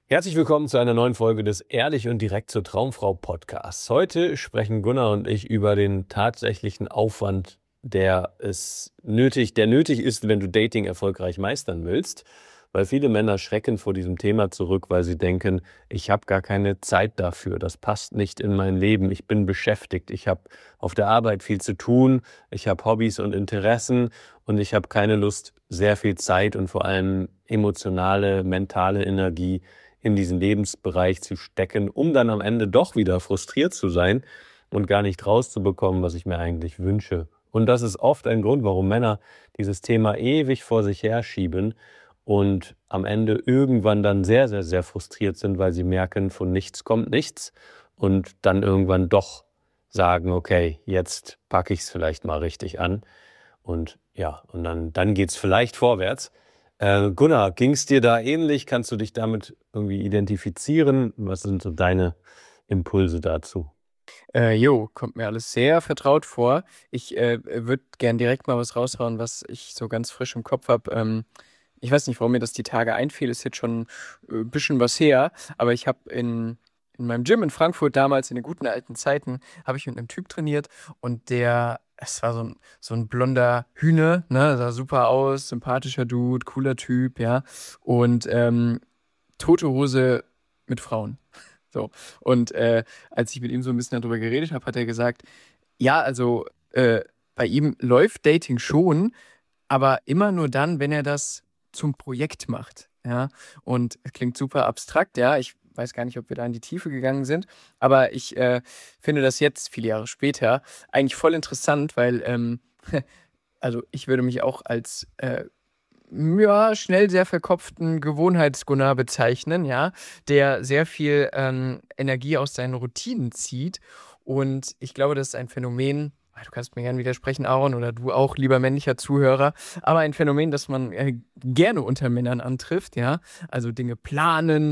Herzlich willkommen zu einer neuen Folge des Ehrlich und direkt zur Traumfrau Podcasts. Heute sprechen Gunnar und ich über den tatsächlichen Aufwand, der nötig ist, wenn du Dating erfolgreich meistern willst. Weil viele Männer schrecken vor diesem Thema zurück, weil sie denken, ich habe gar keine Zeit dafür, das passt nicht in mein Leben, ich bin beschäftigt, ich habe auf der Arbeit viel zu tun, ich habe Hobbys und Interessen und ich habe keine Lust, sehr viel Zeit und vor allem emotionale, mentale Energie in diesen Lebensbereich zu stecken, um dann am Ende doch wieder frustriert zu sein und gar nicht rauszubekommen, was ich mir eigentlich wünsche. Und das ist oft ein Grund, warum Männer dieses Thema ewig vor sich herschieben und am Ende irgendwann dann sehr, sehr, sehr frustriert sind, weil sie merken, von nichts kommt nichts und dann irgendwann doch sagen, okay, jetzt packe ich es vielleicht mal richtig an und ja, und dann geht es vielleicht vorwärts. Gunnar, ging es dir da ähnlich? Kannst du dich damit irgendwie identifizieren? Was sind so deine Impulse dazu? Kommt mir alles sehr vertraut vor. Ich würde gern direkt mal was raushauen, was ich so ganz frisch im Kopf habe. Ich weiß nicht, warum mir das die Tage einfiel, ist jetzt schon ein bisschen was her, aber ich habe in meinem Gym in Frankfurt damals in den guten alten Zeiten, habe ich mit einem Typ trainiert und es war so ein blonder Hühne, ne, sah super aus, sympathischer Dude, cooler Typ, ja, und tote Hose mit Frauen. So. Und als ich mit ihm so ein bisschen darüber geredet habe, hat er gesagt, ja, also bei ihm läuft Dating schon, aber immer nur dann, wenn er das zum Projekt macht. Ja, und es klingt super abstrakt, ja. Ich weiß gar nicht, ob wir da in die Tiefe gegangen sind, aber ich finde das jetzt, viele Jahre später, eigentlich voll interessant, weil also ich würde mich auch als ja, schnell sehr verkopften Gewohnheitsgunnar bezeichnen, ja, der sehr viel Energie aus seinen Routinen zieht. Und ich glaube, das ist ein Phänomen, du kannst mir gerne widersprechen, Aaron, oder du auch, lieber männlicher Zuhörer, aber ein Phänomen, das man gerne unter Männern antrifft, ja. Also Dinge planen,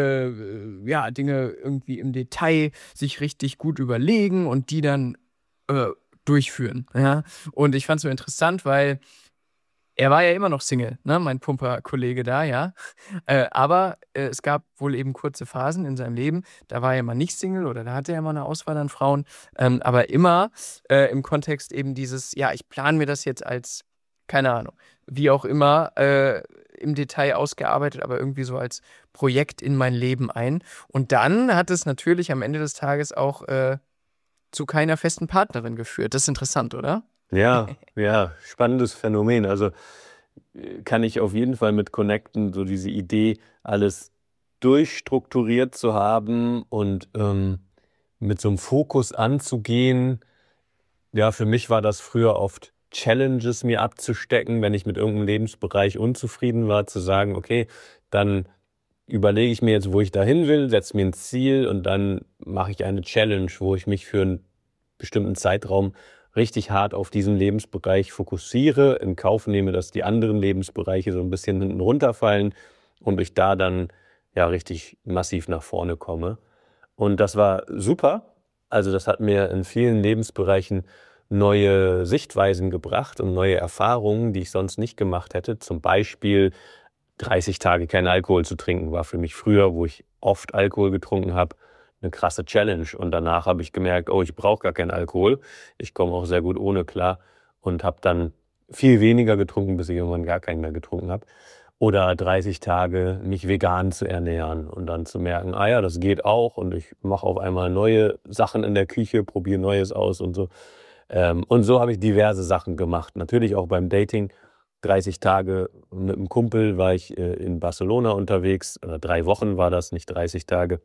ja, Dinge irgendwie im Detail sich richtig gut überlegen und die dann äh, durchführen, ja. Und ich fand es so interessant, weil er war ja immer noch Single, ne, mein Pumper-Kollege da, ja. Aber es gab wohl eben kurze Phasen in seinem Leben, da war er mal nicht Single oder da hatte er mal eine Auswahl an Frauen. Aber immer im Kontext eben dieses, ja, ich plane mir das jetzt als, keine Ahnung, wie auch immer, im Detail ausgearbeitet, aber irgendwie so als Projekt in mein Leben ein. Und dann hat es natürlich am Ende des Tages auch zu keiner festen Partnerin geführt. Das ist interessant, oder? Ja, ja, spannendes Phänomen. Also kann ich auf jeden Fall mit connecten, so diese Idee, alles durchstrukturiert zu haben und mit so einem Fokus anzugehen. Ja, für mich war das früher oft Challenges mir abzustecken, wenn ich mit irgendeinem Lebensbereich unzufrieden war, zu sagen, okay, dann überlege ich mir jetzt, wo ich dahin will, setze mir ein Ziel und dann mache ich eine Challenge, wo ich mich für einen bestimmten Zeitraum richtig hart auf diesen Lebensbereich fokussiere, in Kauf nehme, dass die anderen Lebensbereiche so ein bisschen hinten runterfallen und ich da dann ja richtig massiv nach vorne komme. Und das war super. Also das hat mir in vielen Lebensbereichen neue Sichtweisen gebracht und neue Erfahrungen, die ich sonst nicht gemacht hätte. Zum Beispiel 30 Tage keinen Alkohol zu trinken, war für mich früher, wo ich oft Alkohol getrunken habe, eine krasse Challenge. Und danach habe ich gemerkt, oh, ich brauche gar keinen Alkohol. Ich komme auch sehr gut ohne klar und habe dann viel weniger getrunken, bis ich irgendwann gar keinen mehr getrunken habe. Oder 30 Tage mich vegan zu ernähren und dann zu merken, ah ja, das geht auch und ich mache auf einmal neue Sachen in der Küche, probiere Neues aus und so. Und so habe ich diverse Sachen gemacht. Natürlich auch beim Dating. 30 Tage mit einem Kumpel war ich in Barcelona unterwegs. 3 Wochen war das, nicht 30 Tage.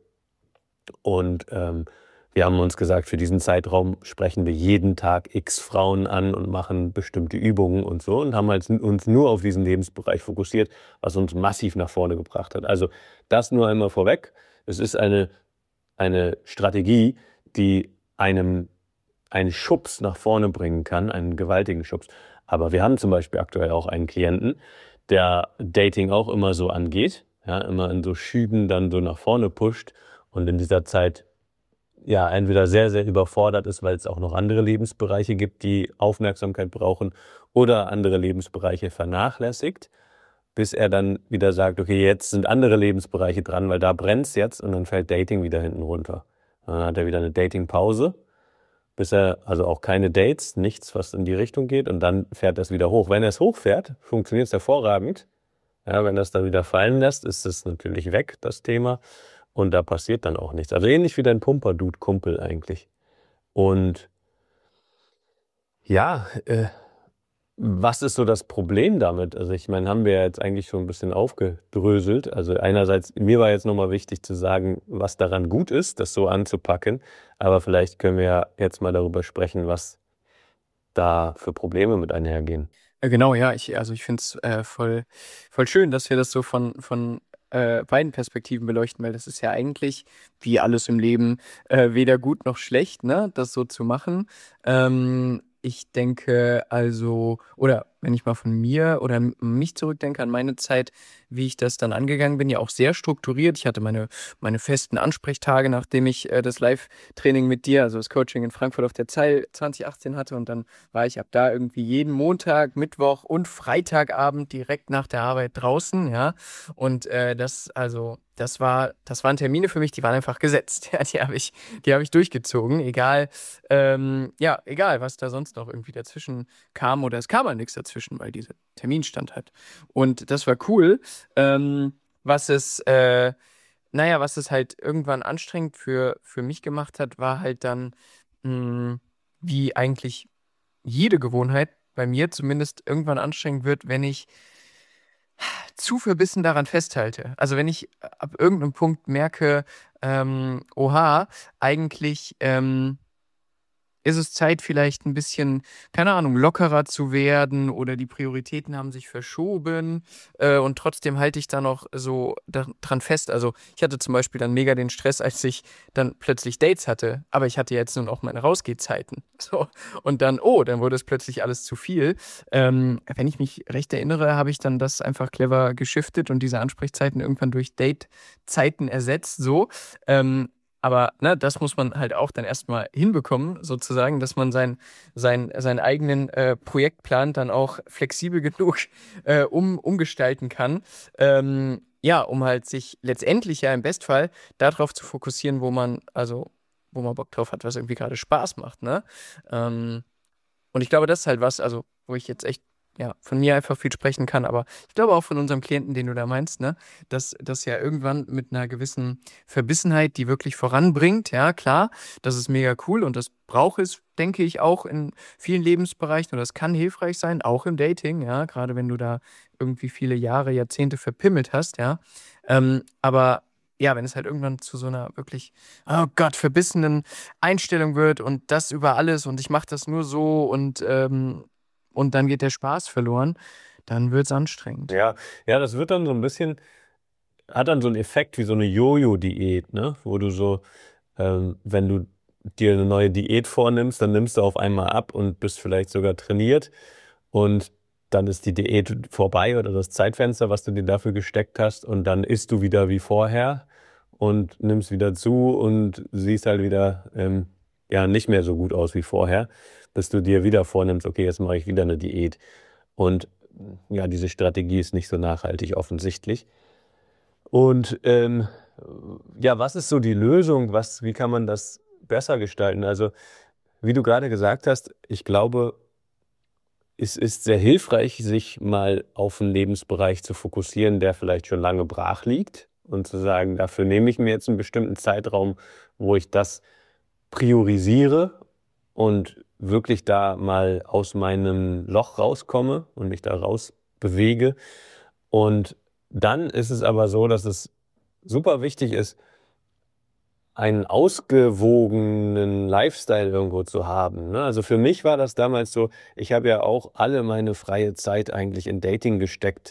Und wir haben uns gesagt, für diesen Zeitraum sprechen wir jeden Tag x Frauen an und machen bestimmte Übungen und so und haben halt uns nur auf diesen Lebensbereich fokussiert, was uns massiv nach vorne gebracht hat. Also das nur einmal vorweg. Es ist eine Strategie, die einem einen Schubs nach vorne bringen kann, einen gewaltigen Schubs. Aber wir haben zum Beispiel aktuell auch einen Klienten, der Dating auch immer so angeht, ja, immer in so Schüben dann so nach vorne pusht und in dieser Zeit ja entweder sehr, sehr überfordert ist, weil es auch noch andere Lebensbereiche gibt, die Aufmerksamkeit brauchen oder andere Lebensbereiche vernachlässigt. bis er dann wieder sagt, okay, jetzt sind andere Lebensbereiche dran, weil da brennt's jetzt und dann fällt Dating wieder hinten runter. Dann hat er wieder eine Datingpause, bis er, also auch keine Dates, nichts, was in die Richtung geht und dann fährt er es wieder hoch. Wenn er es hochfährt, funktioniert es hervorragend. Ja, wenn er es dann wieder fallen lässt, ist es natürlich weg, das Thema. Und da passiert dann auch nichts. Also ähnlich wie dein Pumper-Dude-Kumpel eigentlich. Und ja, was ist so das Problem damit? Also ich meine, haben wir ja jetzt eigentlich schon ein bisschen aufgedröselt. Also einerseits, mir war jetzt nochmal wichtig zu sagen, was daran gut ist, das so anzupacken. Aber vielleicht können wir ja jetzt mal darüber sprechen, was da für Probleme mit einhergehen. Genau, ja, also ich finde es voll schön, dass wir das so von beiden Perspektiven beleuchten, weil das ist ja eigentlich, wie alles im Leben, weder gut noch schlecht, ne, das so zu machen. Ich denke also, oder wenn ich mal von mir oder mich zurückdenke an meine Zeit, wie ich das dann angegangen bin, ja auch sehr strukturiert. Ich hatte meine festen Ansprechtage, nachdem ich das Live-Training mit dir, also das Coaching in Frankfurt auf der Zeil 2018 hatte, und dann war ich ab da irgendwie jeden Montag, Mittwoch und Freitagabend direkt nach der Arbeit draußen, ja. Und das waren Termine für mich, die waren einfach gesetzt. Ja, die hab ich durchgezogen, egal, ja, egal, was da sonst noch irgendwie dazwischen kam, oder es kam halt nichts dazwischen, weil dieser Termin stand halt. Und das war cool. Was es, naja, was es halt irgendwann anstrengend für mich gemacht hat, war halt dann, mh, wie eigentlich jede Gewohnheit bei mir zumindest irgendwann anstrengend wird, wenn ich zu verbissen daran festhalte. Also wenn ich ab irgendeinem Punkt merke, oha, eigentlich ist es Zeit, vielleicht ein bisschen, keine Ahnung, lockerer zu werden, oder die Prioritäten haben sich verschoben, und trotzdem halte ich da noch so dran fest. Also ich hatte zum Beispiel dann mega den Stress, als ich dann plötzlich Dates hatte, aber ich hatte jetzt nun auch meine Rausgehzeiten. So. Und dann, oh, dann wurde es plötzlich alles zu viel. Wenn ich mich recht erinnere, habe ich dann das einfach clever geschiftet und diese Ansprechzeiten irgendwann durch Date-Zeiten ersetzt, so. Aber ne, das muss man halt auch dann erstmal hinbekommen, sozusagen, dass man seinen eigenen Projektplan dann auch flexibel genug umgestalten kann. Ja, um halt sich letztendlich ja im Bestfall darauf zu fokussieren, wo man Bock drauf hat, was irgendwie gerade Spaß macht, ne? Ähm, und ich glaube, das ist halt was, also, wo ich jetzt echt, ja, von mir einfach viel sprechen kann, aber ich glaube auch von unserem Klienten, den du da meinst, ne, dass das ja irgendwann mit einer gewissen Verbissenheit, die wirklich voranbringt, ja, klar, das ist mega cool und das braucht es, denke ich, auch in vielen Lebensbereichen, und das kann hilfreich sein, auch im Dating, ja, gerade wenn du da irgendwie viele Jahre, Jahrzehnte verpimmelt hast, ja. Aber ja, wenn es halt irgendwann zu so einer wirklich, oh Gott, verbissenen Einstellung wird und das über alles und ich mache das nur so, und dann geht der Spaß verloren, dann wird es anstrengend. Ja, ja, das wird dann so ein bisschen, hat dann so einen Effekt wie so eine Jojo-Diät, ne? Wo du so, wenn du dir eine neue Diät vornimmst, dann nimmst du auf einmal ab und bist vielleicht sogar trainiert und dann ist die Diät vorbei oder das Zeitfenster, was du dir dafür gesteckt hast, und dann isst du wieder wie vorher und nimmst wieder zu und siehst halt wieder ja nicht mehr so gut aus wie vorher, bis du dir wieder vornimmst, okay, jetzt mache ich wieder eine Diät. Und ja, diese Strategie ist nicht so nachhaltig offensichtlich. Und ja, was ist so die Lösung? Wie kann man das besser gestalten? Also, wie du gerade gesagt hast, ich glaube, es ist sehr hilfreich, sich mal auf einen Lebensbereich zu fokussieren, der vielleicht schon lange brach liegt, und zu sagen, dafür nehme ich mir jetzt einen bestimmten Zeitraum, wo ich das priorisiere und wirklich da mal aus meinem Loch rauskomme und mich da raus bewege. Und dann ist es aber so, dass es super wichtig ist, einen ausgewogenen Lifestyle irgendwo zu haben, ne? Also für mich war das damals so, ich habe ja auch alle meine freie Zeit eigentlich in Dating gesteckt,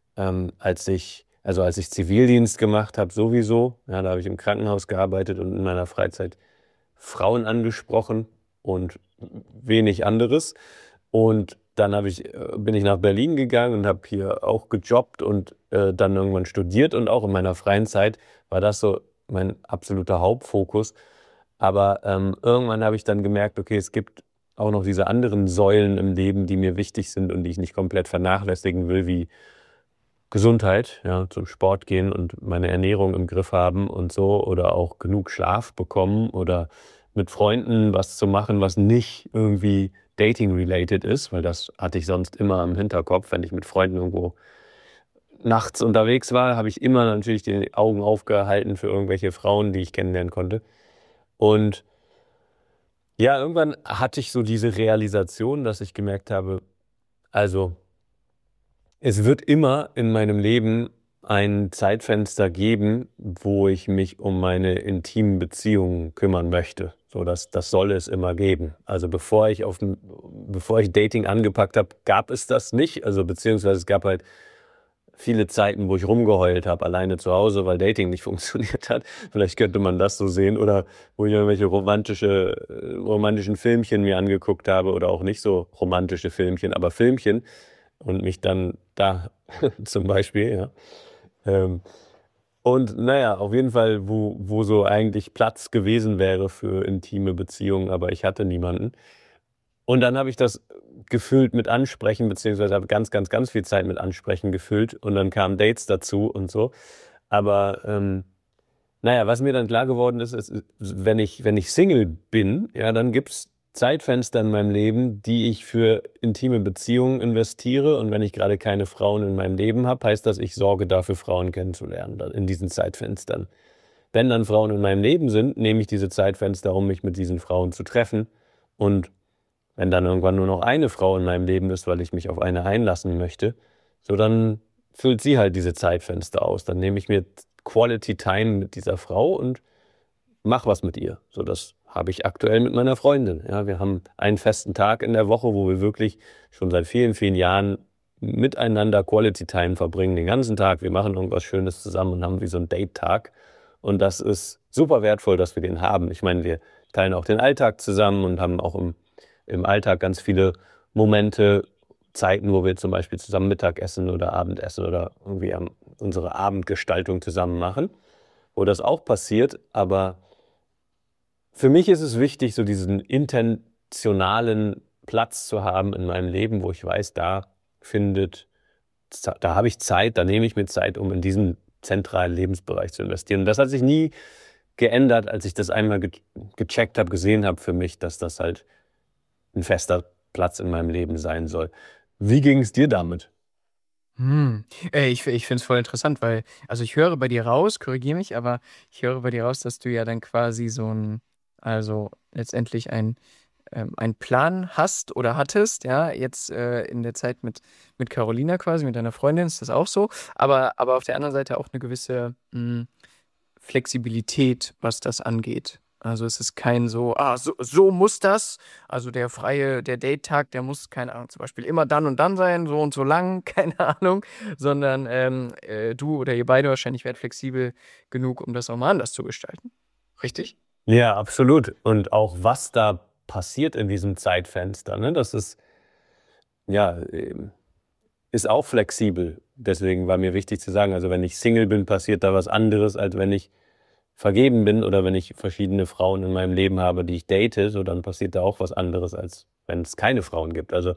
als ich Zivildienst gemacht habe, sowieso. Ja, da habe ich im Krankenhaus gearbeitet und in meiner Freizeit Frauen angesprochen und wenig anderes. Und dann bin ich nach Berlin gegangen und habe hier auch gejobbt und dann irgendwann studiert, und auch in meiner freien Zeit war das so mein absoluter Hauptfokus. Aber irgendwann habe ich dann gemerkt, okay, es gibt auch noch diese anderen Säulen im Leben, die mir wichtig sind und die ich nicht komplett vernachlässigen will, wie Gesundheit, ja, zum Sport gehen und meine Ernährung im Griff haben und so oder auch genug Schlaf bekommen oder mit Freunden was zu machen, was nicht irgendwie dating-related ist, weil das hatte ich sonst immer im Hinterkopf. Wenn ich mit Freunden irgendwo nachts unterwegs war, habe ich immer natürlich die Augen aufgehalten für irgendwelche Frauen, die ich kennenlernen konnte. Und ja, irgendwann hatte ich so diese Realisation, dass ich gemerkt habe, also es wird immer in meinem Leben ein Zeitfenster geben, wo ich mich um meine intimen Beziehungen kümmern möchte. So, das soll es immer geben. Also bevor ich Dating angepackt habe, gab es das nicht. Also beziehungsweise es gab halt viele Zeiten, wo ich rumgeheult habe, alleine zu Hause, weil Dating nicht funktioniert hat. Vielleicht könnte man das so sehen. Oder wo ich irgendwelche romantischen Filmchen mir angeguckt habe oder auch nicht so romantische Filmchen, aber Filmchen und mich dann da zum Beispiel, ja. Ähm, und naja, auf jeden Fall, wo so eigentlich Platz gewesen wäre für intime Beziehungen, aber ich hatte niemanden. Und dann habe ich das gefüllt mit Ansprechen, beziehungsweise habe ganz, ganz, ganz viel Zeit mit Ansprechen gefüllt und dann kamen Dates dazu und so. Aber naja, was mir dann klar geworden ist, wenn ich Single bin, ja, dann gibt es Zeitfenster in meinem Leben, die ich für intime Beziehungen investiere. Und wenn ich gerade keine Frauen in meinem Leben habe, heißt das, ich sorge dafür, Frauen kennenzulernen in diesen Zeitfenstern. Wenn dann Frauen in meinem Leben sind, nehme ich diese Zeitfenster, um mich mit diesen Frauen zu treffen. Und wenn dann irgendwann nur noch eine Frau in meinem Leben ist, weil ich mich auf eine einlassen möchte, so dann füllt sie halt diese Zeitfenster aus. Dann nehme ich mir Quality Time mit dieser Frau und mach was mit ihr. So, das habe ich aktuell mit meiner Freundin. Ja, wir haben einen festen Tag in der Woche, wo wir wirklich schon seit vielen, vielen Jahren miteinander Quality Time verbringen, den ganzen Tag. Wir machen irgendwas Schönes zusammen und haben wie so einen Date-Tag. Und das ist super wertvoll, dass wir den haben. Ich meine, wir teilen auch den Alltag zusammen und haben auch im Alltag ganz viele Momente, Zeiten, wo wir zum Beispiel zusammen Mittagessen oder Abendessen oder irgendwie unsere Abendgestaltung zusammen machen, wo das auch passiert. Aber für mich ist es wichtig, so diesen intentionalen Platz zu haben in meinem Leben, wo ich weiß, da habe ich Zeit, da nehme ich mir Zeit, um in diesen zentralen Lebensbereich zu investieren. Und das hat sich nie geändert, als ich das einmal gecheckt habe, gesehen habe für mich, dass das halt ein fester Platz in meinem Leben sein soll. Wie ging es dir damit? Ich finde es voll interessant, weil, also ich höre bei dir raus, korrigiere mich, aber ich höre bei dir raus, dass du ja dann quasi also letztendlich einen Plan hast oder hattest, ja, jetzt in der Zeit mit Carolina quasi, mit deiner Freundin ist das auch so, aber auf der anderen Seite auch eine gewisse Flexibilität, was das angeht. Also es ist kein so muss das. Also der Date-Tag, der muss, keine Ahnung, zum Beispiel immer dann und dann sein, so und so lang, keine Ahnung, sondern du oder ihr beide wahrscheinlich werdet flexibel genug, um das auch mal anders zu gestalten. Richtig? Ja, absolut. Und auch was da passiert in diesem Zeitfenster, ne? Das ja, ist auch flexibel. Deswegen war mir wichtig zu sagen, also wenn ich Single bin, passiert da was anderes, als wenn ich vergeben bin oder wenn ich verschiedene Frauen in meinem Leben habe, die ich date, so dann passiert da auch was anderes, als wenn es keine Frauen gibt. Also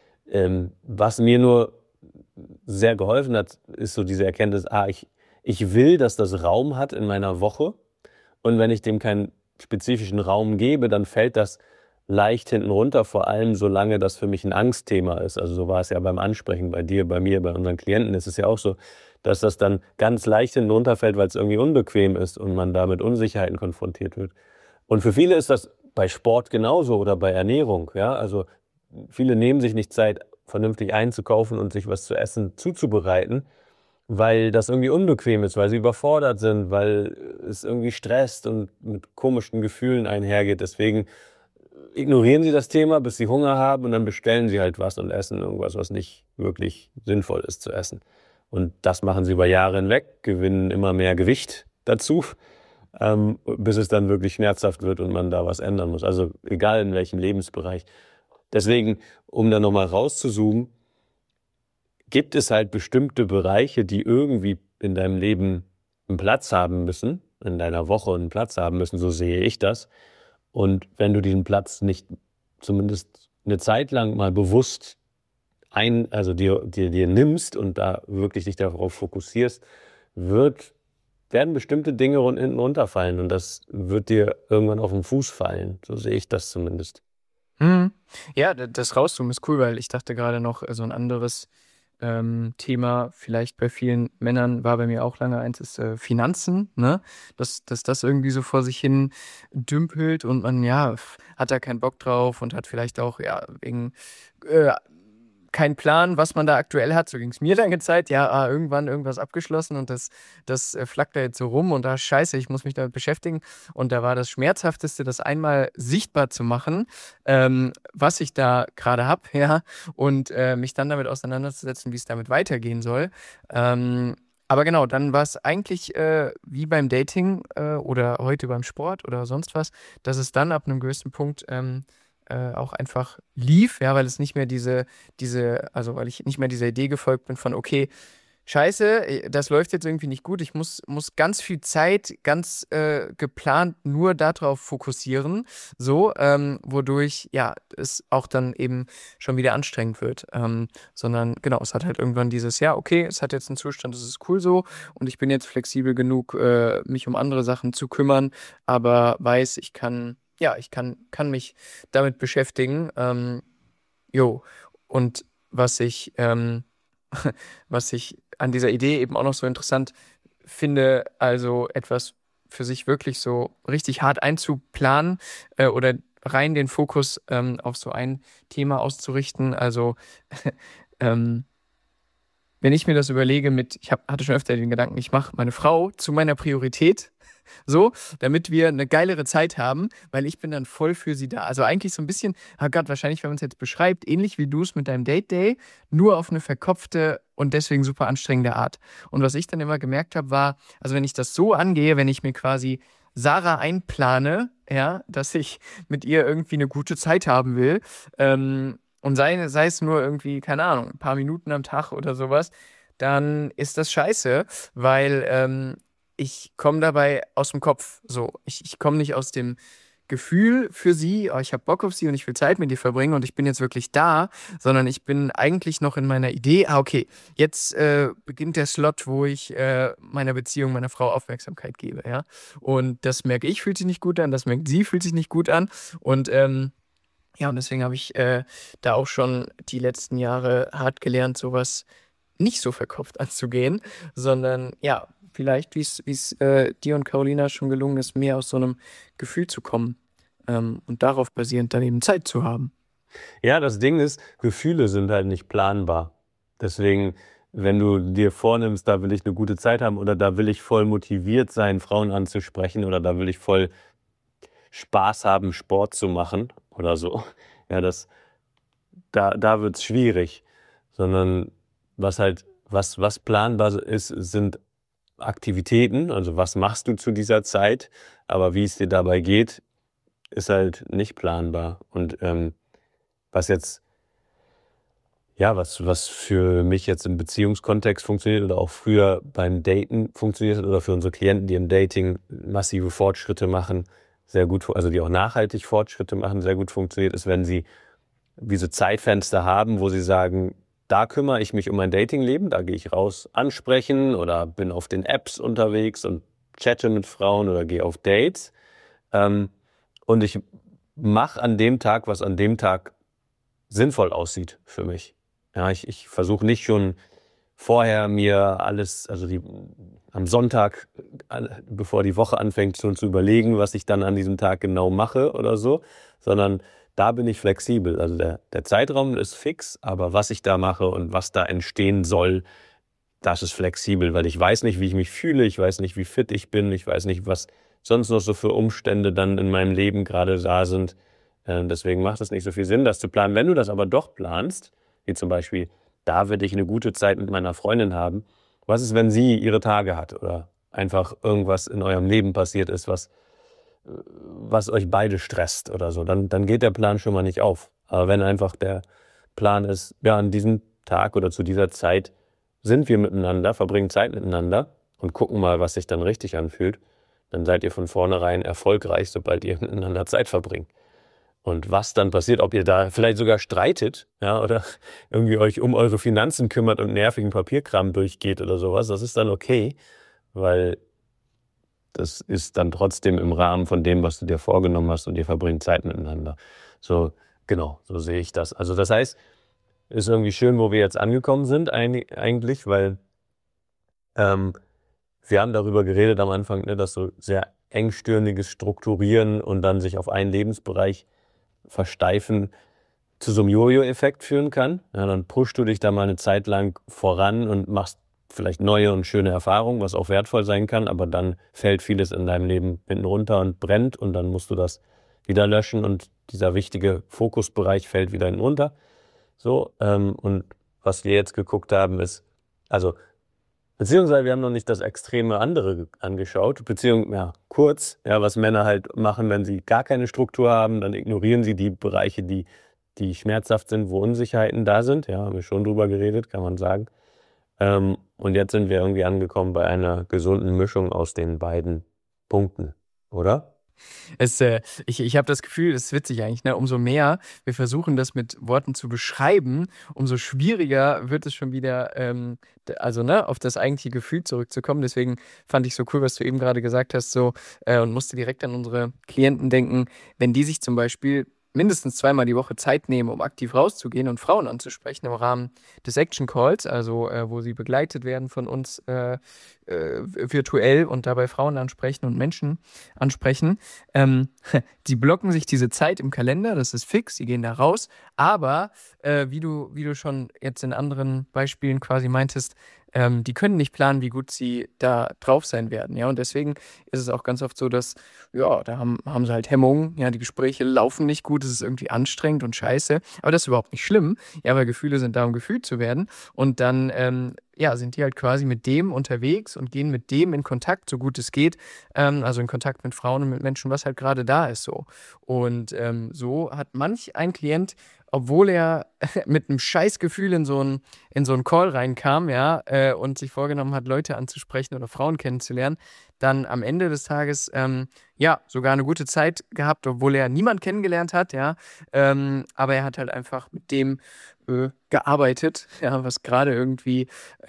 was mir nur sehr geholfen hat, ist so diese Erkenntnis, ich will, dass das Raum hat in meiner Woche und wenn ich dem keinen spezifischen Raum gebe, dann fällt das leicht hinten runter, vor allem solange das für mich ein Angstthema ist. Also so war es ja beim Ansprechen bei dir, bei mir, bei unseren Klienten ist es ja auch so, dass das dann ganz leicht hinten runterfällt, weil es irgendwie unbequem ist und man da mit Unsicherheiten konfrontiert wird. Und für viele ist das bei Sport genauso oder bei Ernährung. Ja? Also viele nehmen sich nicht Zeit, vernünftig einzukaufen und sich was zu essen zuzubereiten, weil das irgendwie unbequem ist, weil sie überfordert sind, weil es irgendwie stresst und mit komischen Gefühlen einhergeht. Deswegen ignorieren sie das Thema, bis sie Hunger haben und dann bestellen sie halt was und essen irgendwas, was nicht wirklich sinnvoll ist zu essen. Und das machen sie über Jahre hinweg, gewinnen immer mehr Gewicht dazu, bis es dann wirklich schmerzhaft wird und man da was ändern muss. Also egal in welchem Lebensbereich. Deswegen, um da nochmal rauszuzoomen, gibt es halt bestimmte Bereiche, die irgendwie in deinem Leben einen Platz haben müssen, in deiner Woche einen Platz haben müssen, so sehe ich das. Und wenn du diesen Platz nicht zumindest eine Zeit lang mal bewusst also dir nimmst und da wirklich dich darauf fokussierst, werden bestimmte Dinge hinten runterfallen und das wird dir irgendwann auf den Fuß fallen. So sehe ich das zumindest. Mhm. Ja, das Rauszoomen ist cool, weil ich dachte gerade noch, so ein anderes Thema, vielleicht bei vielen Männern, war bei mir auch lange eins, ist Finanzen, ne? Dass das irgendwie so vor sich hin dümpelt und man, ja, hat da keinen Bock drauf und hat vielleicht auch, ja, wegen keinen Plan, was man da aktuell hat. So ging es mir lange Zeit. Ja, irgendwann irgendwas abgeschlossen und das flackt da jetzt so rum und da scheiße, ich muss mich damit beschäftigen. Und da war das Schmerzhafteste, das einmal sichtbar zu machen, was ich da gerade habe, ja, und mich dann damit auseinanderzusetzen, wie es damit weitergehen soll. Aber genau, dann war es eigentlich wie beim Dating oder heute beim Sport oder sonst was, dass es dann ab einem gewissen Punkt auch einfach lief, ja, weil es nicht mehr also weil ich nicht mehr dieser Idee gefolgt bin von, okay, scheiße, das läuft jetzt irgendwie nicht gut, ich muss ganz viel Zeit, ganz geplant nur darauf fokussieren, so, wodurch, ja, es auch dann eben schon wieder anstrengend wird, sondern genau, es hat halt irgendwann ja, okay, es hat jetzt einen Zustand, das ist cool so und ich bin jetzt flexibel genug, mich um andere Sachen zu kümmern, aber weiß, ich kann mich damit beschäftigen. Jo. Und was ich an dieser Idee eben auch noch so interessant finde, also etwas für sich wirklich so richtig hart einzuplanen oder rein den Fokus auf so ein Thema auszurichten. Also ähm, wenn ich mir das überlege hatte schon öfter den Gedanken, ich mache meine Frau zu meiner Priorität, so, damit wir eine geilere Zeit haben, weil ich bin dann voll für sie da. Also eigentlich so ein bisschen, oh Gott, wahrscheinlich, wenn man es jetzt beschreibt, ähnlich wie du es mit deinem Date Day, nur auf eine verkopfte und deswegen super anstrengende Art. Und was ich dann immer gemerkt habe, war, also wenn ich das so angehe, wenn ich mir quasi Sarah einplane, ja, dass ich mit ihr irgendwie eine gute Zeit haben will, und sei es nur irgendwie, keine Ahnung, ein paar Minuten am Tag oder sowas, dann ist das scheiße, weil ich komme dabei aus dem Kopf. So, ich komme nicht aus dem Gefühl für sie, oh, ich habe Bock auf sie und ich will Zeit mit ihr verbringen und ich bin jetzt wirklich da, sondern ich bin eigentlich noch in meiner Idee, okay, jetzt beginnt der Slot, wo ich meiner Beziehung, meiner Frau Aufmerksamkeit gebe, ja. Und das merke ich, fühlt sich nicht gut an, das merkt sie, fühlt sich nicht gut an. Und ja, und deswegen habe ich da auch schon die letzten Jahre hart gelernt, sowas nicht so verkopft anzugehen, sondern ja, vielleicht, wie es dir und Carolina schon gelungen ist, mehr aus so einem Gefühl zu kommen und darauf basierend dann eben Zeit zu haben. Ja, das Ding ist, Gefühle sind halt nicht planbar. Deswegen, wenn du dir vornimmst, da will ich eine gute Zeit haben oder da will ich voll motiviert sein, Frauen anzusprechen oder da will ich voll Spaß haben, Sport zu machen oder so, ja, da wird es schwierig. Sondern was planbar ist, sind Aktivitäten, also was machst du zu dieser Zeit, aber wie es dir dabei geht, ist halt nicht planbar. Und was jetzt, ja, was für mich jetzt im Beziehungskontext funktioniert oder auch früher beim Daten funktioniert hat oder für unsere Klienten, die im Dating massive Fortschritte machen, sehr gut, also die auch nachhaltig Fortschritte machen, sehr gut funktioniert, ist, wenn sie wie so Zeitfenster haben, wo sie sagen, da kümmere ich mich um mein Datingleben, da gehe ich raus ansprechen oder bin auf den Apps unterwegs und chatte mit Frauen oder gehe auf Dates. Und ich mache an dem Tag, was an dem Tag sinnvoll aussieht für mich. Ja, ich versuche nicht schon vorher mir alles, also am Sonntag, bevor die Woche anfängt, schon zu überlegen, was ich dann an diesem Tag genau mache oder so, sondern da bin ich flexibel. Also der Zeitraum ist fix, aber was ich da mache und was da entstehen soll, das ist flexibel, weil ich weiß nicht, wie ich mich fühle, ich weiß nicht, wie fit ich bin, ich weiß nicht, was sonst noch so für Umstände dann in meinem Leben gerade da sind. Deswegen macht es nicht so viel Sinn, das zu planen. Wenn du das aber doch planst, wie zum Beispiel, da werde ich eine gute Zeit mit meiner Freundin haben, was ist, wenn sie ihre Tage hat oder einfach irgendwas in eurem Leben passiert ist, was euch beide stresst oder so, dann geht der Plan schon mal nicht auf. Aber wenn einfach der Plan ist, ja, an diesem Tag oder zu dieser Zeit sind wir miteinander, verbringen Zeit miteinander und gucken mal, was sich dann richtig anfühlt, dann seid ihr von vornherein erfolgreich, sobald ihr miteinander Zeit verbringt. Und was dann passiert, ob ihr da vielleicht sogar streitet, ja, oder irgendwie euch um eure Finanzen kümmert und nervigen Papierkram durchgeht oder sowas, das ist dann okay, weil das ist dann trotzdem im Rahmen von dem, was du dir vorgenommen hast und ihr verbringt Zeit miteinander. So, genau, so sehe ich das. Also das heißt, ist irgendwie schön, wo wir jetzt angekommen sind eigentlich, weil wir haben darüber geredet am Anfang, ne, dass so sehr engstirniges Strukturieren und dann sich auf einen Lebensbereich versteifen zu so einem Jojo-Effekt führen kann. Ja, dann pushst du dich da mal eine Zeit lang voran und machst vielleicht neue und schöne Erfahrungen, was auch wertvoll sein kann, aber dann fällt vieles in deinem Leben hinten runter und brennt und dann musst du das wieder löschen und dieser wichtige Fokusbereich fällt wieder hinten runter. So, und was wir jetzt geguckt haben ist, also beziehungsweise wir haben noch nicht das extreme andere angeschaut, kurz, ja, was Männer halt machen, wenn sie gar keine Struktur haben, dann ignorieren sie die Bereiche, die schmerzhaft sind, wo Unsicherheiten da sind. Ja, haben wir schon drüber geredet, kann man sagen. Und jetzt sind wir irgendwie angekommen bei einer gesunden Mischung aus den beiden Punkten, oder? Ich habe das Gefühl, das ist witzig eigentlich, ne? Umso mehr wir versuchen, das mit Worten zu beschreiben, umso schwieriger wird es schon wieder, also ne, auf das eigentliche Gefühl zurückzukommen. Deswegen fand ich so cool, was du eben gerade gesagt hast, so und musste direkt an unsere Klienten denken, wenn die sich zum Beispiel mindestens zweimal die Woche Zeit nehmen, um aktiv rauszugehen und Frauen anzusprechen im Rahmen des Action Calls, also wo sie begleitet werden von uns virtuell und dabei Frauen ansprechen und Menschen ansprechen. Die blocken sich diese Zeit im Kalender, das ist fix, die gehen da raus, aber wie du schon jetzt in anderen Beispielen quasi meintest, die können nicht planen, wie gut sie da drauf sein werden, ja, und deswegen ist es auch ganz oft so, dass, ja, da haben sie halt Hemmungen, ja, die Gespräche laufen nicht gut, es ist irgendwie anstrengend und scheiße, aber das ist überhaupt nicht schlimm, ja, weil Gefühle sind da, um gefühlt zu werden und dann, ja, sind die halt quasi mit dem unterwegs und gehen mit dem in Kontakt, so gut es geht, also in Kontakt mit Frauen und mit Menschen, was halt gerade da ist so. Und so hat manch ein Klient, obwohl er mit einem Scheißgefühl in so einen Call reinkam, ja, und sich vorgenommen hat, Leute anzusprechen oder Frauen kennenzulernen, dann am Ende des Tages, ja, sogar eine gute Zeit gehabt, obwohl er niemand kennengelernt hat, ja, aber er hat halt einfach mit dem gearbeitet, ja, was gerade irgendwie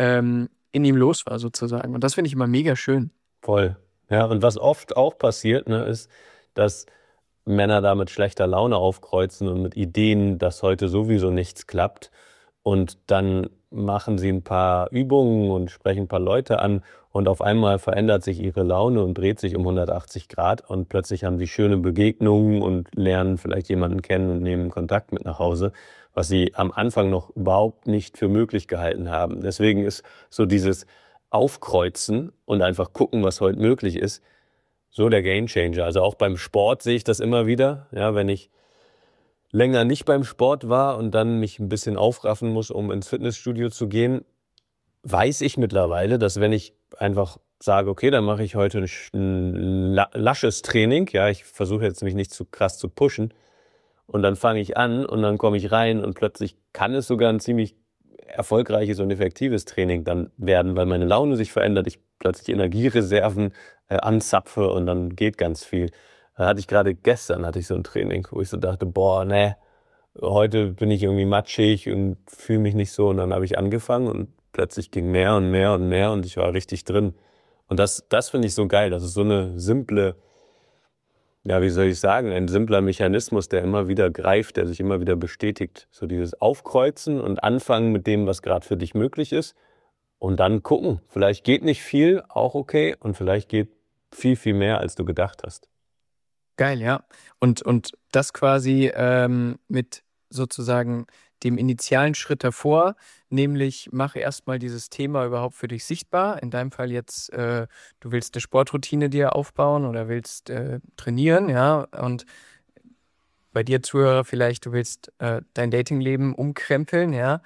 in ihm los war sozusagen. Und das finde ich immer mega schön. Voll. Ja, und was oft auch passiert, ne, ist, dass Männer da mit schlechter Laune aufkreuzen und mit Ideen, dass heute sowieso nichts klappt. Und dann machen sie ein paar Übungen und sprechen ein paar Leute an und auf einmal verändert sich ihre Laune und dreht sich um 180 Grad und plötzlich haben sie schöne Begegnungen und lernen vielleicht jemanden kennen und nehmen Kontakt mit nach Hause, was sie am Anfang noch überhaupt nicht für möglich gehalten haben. Deswegen ist so dieses Aufkreuzen und einfach gucken, was heute möglich ist, so der Gamechanger. Also auch beim Sport sehe ich das immer wieder. Ja, wenn ich länger nicht beim Sport war und dann mich ein bisschen aufraffen muss, um ins Fitnessstudio zu gehen, weiß ich mittlerweile, dass wenn ich einfach sage, okay, dann mache ich heute ein lasches Training, ja, ich versuche jetzt mich nicht zu krass zu pushen und dann fange ich an und dann komme ich rein und plötzlich kann es sogar ein ziemlich erfolgreiches und effektives Training dann werden, weil meine Laune sich verändert, ich plötzlich Energiereserven anzapfe und dann geht ganz viel. Gestern hatte ich so ein Training, wo ich so dachte, boah, ne, heute bin ich irgendwie matschig und fühle mich nicht so. Und dann habe ich angefangen und plötzlich ging mehr und mehr und mehr und ich war richtig drin. Und das finde ich so geil. Das ist so eine simple, ja, wie soll ich sagen, ein simpler Mechanismus, der immer wieder greift, der sich immer wieder bestätigt. So dieses Aufkreuzen und anfangen mit dem, was gerade für dich möglich ist. Und dann gucken. Vielleicht geht nicht viel, auch okay. Und vielleicht geht viel, viel mehr, als du gedacht hast. Geil, ja. Und das quasi mit sozusagen dem initialen Schritt davor, nämlich mache erstmal dieses Thema überhaupt für dich sichtbar. In deinem Fall jetzt, du willst eine Sportroutine dir aufbauen oder willst trainieren, ja. Und bei dir Zuhörer vielleicht, du willst dein Datingleben umkrempeln, ja.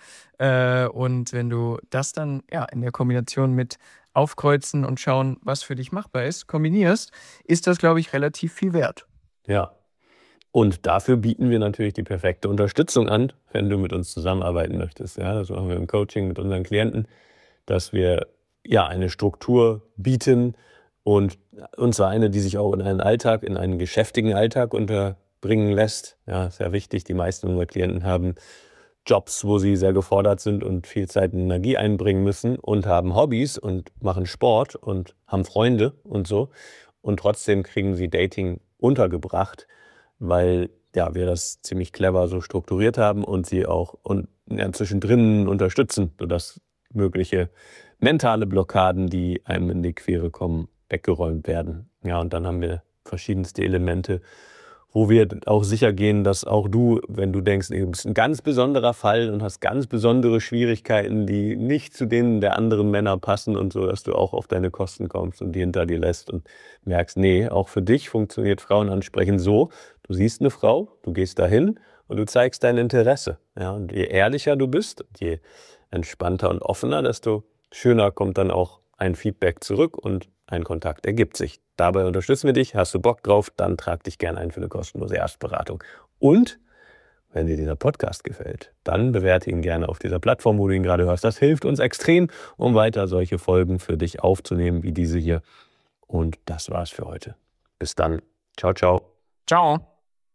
Und wenn du das dann ja in der Kombination mit aufkreuzen und schauen, was für dich machbar ist, kombinierst, ist das, glaube ich, relativ viel wert. Ja. Und dafür bieten wir natürlich die perfekte Unterstützung an, wenn du mit uns zusammenarbeiten möchtest. Ja, das machen wir im Coaching mit unseren Klienten, dass wir ja eine Struktur bieten und zwar eine, die sich auch in einen geschäftigen Alltag bringen lässt. Ja, sehr wichtig. Die meisten unserer Klienten haben Jobs, wo sie sehr gefordert sind und viel Zeit und Energie einbringen müssen und haben Hobbys und machen Sport und haben Freunde und so. Und trotzdem kriegen sie Dating untergebracht, weil ja, wir das ziemlich clever so strukturiert haben und sie auch zwischendrin unterstützen, sodass mögliche mentale Blockaden, die einem in die Quere kommen, weggeräumt werden. Ja, und dann haben wir verschiedenste Elemente, wo wir auch sicher gehen, dass auch du, wenn du denkst, du bist ein ganz besonderer Fall und hast ganz besondere Schwierigkeiten, die nicht zu denen der anderen Männer passen und so, dass du auch auf deine Kosten kommst und die hinter dir lässt und merkst, nee, auch für dich funktioniert Frauen ansprechen so, du siehst eine Frau, du gehst dahin und du zeigst dein Interesse. Ja, und je ehrlicher du bist, je entspannter und offener, desto schöner kommt dann auch ein Feedback zurück und ein Kontakt ergibt sich. Dabei unterstützen wir dich. Hast du Bock drauf, dann trag dich gerne ein für eine kostenlose Erstberatung. Und wenn dir dieser Podcast gefällt, dann bewerte ihn gerne auf dieser Plattform, wo du ihn gerade hörst. Das hilft uns extrem, um weiter solche Folgen für dich aufzunehmen wie diese hier. Und das war's für heute. Bis dann. Ciao, ciao. Ciao.